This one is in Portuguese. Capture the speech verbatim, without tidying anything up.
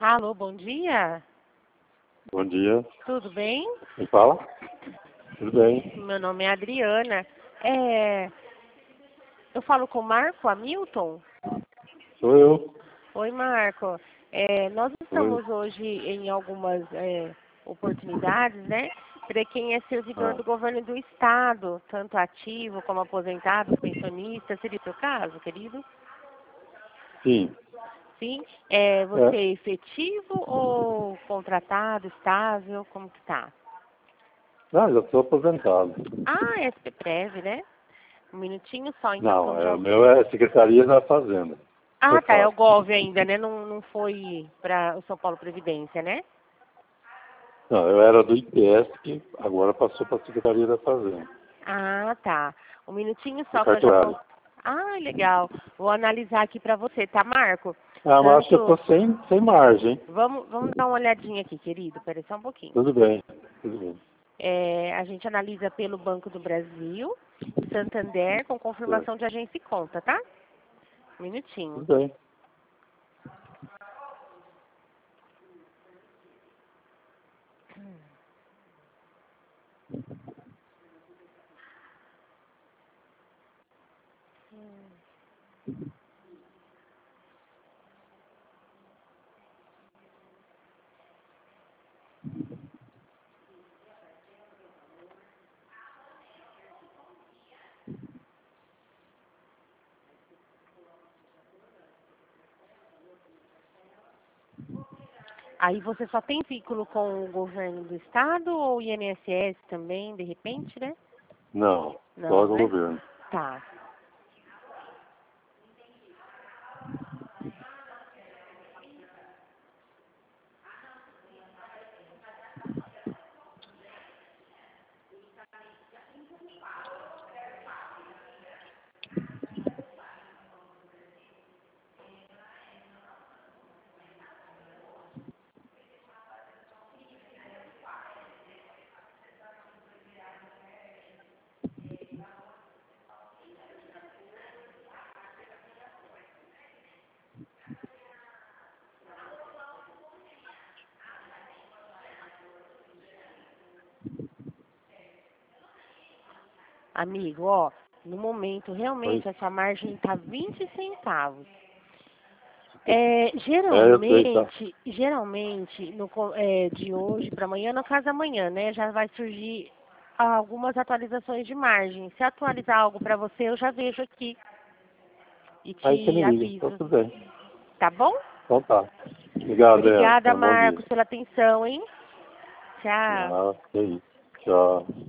Alô, bom dia. Bom dia. Tudo bem? Quem fala? Tudo bem. Meu nome é Adriana. É... Eu falo com o Marco Hamilton? Sou eu. Oi, Marco. É, nós Oi. estamos hoje em algumas é, oportunidades, né? Para quem é servidor Ah, do governo do Estado, tanto ativo como aposentado, pensionista. Seria o seu caso, querido? sim. Sim. É, você É. é efetivo ou contratado, estável? Como que tá? Ah, já sou aposentado. Ah, S P Prev, né? Um minutinho só, então, que Não, eu é, já... o meu é Secretaria da Fazenda. Ah, tá, é o Cefaz. Gov ainda, né? Não, não foi para o São Paulo Previdência, né? Não, eu era do I P S, que agora passou para a Secretaria da Fazenda. Ah, tá. Um minutinho Do só que eu já vou... cartorário. Ah, legal. Vou analisar aqui para você, tá, Marco? Ah, mas acho que eu Tanto... estou sem, sem margem. Vamos, vamos dar uma olhadinha aqui, querido. Peraí só um pouquinho. Tudo bem. Tudo bem. É, a gente analisa pelo Banco do Brasil, Santander, com Certo. confirmação de agência e conta, tá? Um minutinho. Tudo bem. Aí você só tem vínculo com o governo do estado ou I N S S também, de repente, né? Não, só Não, do né? governo. Tá. Amigo, ó, no momento, Oi. realmente, essa margem tá vinte centavos. É, É, eu sei, tá? geralmente, geralmente, no, co- é, de hoje para amanhã, no caso amanhã, né, já vai surgir algumas atualizações de margem. Se atualizar algo para você, eu já vejo aqui e Aí você te me liga. Então aviso. tudo bem. Tá bom? Então tá. Obrigado, Ana. Obrigada, Tenha um bom dia. Marcos, pela atenção, hein? Tchau. Ah, que isso. Tchau.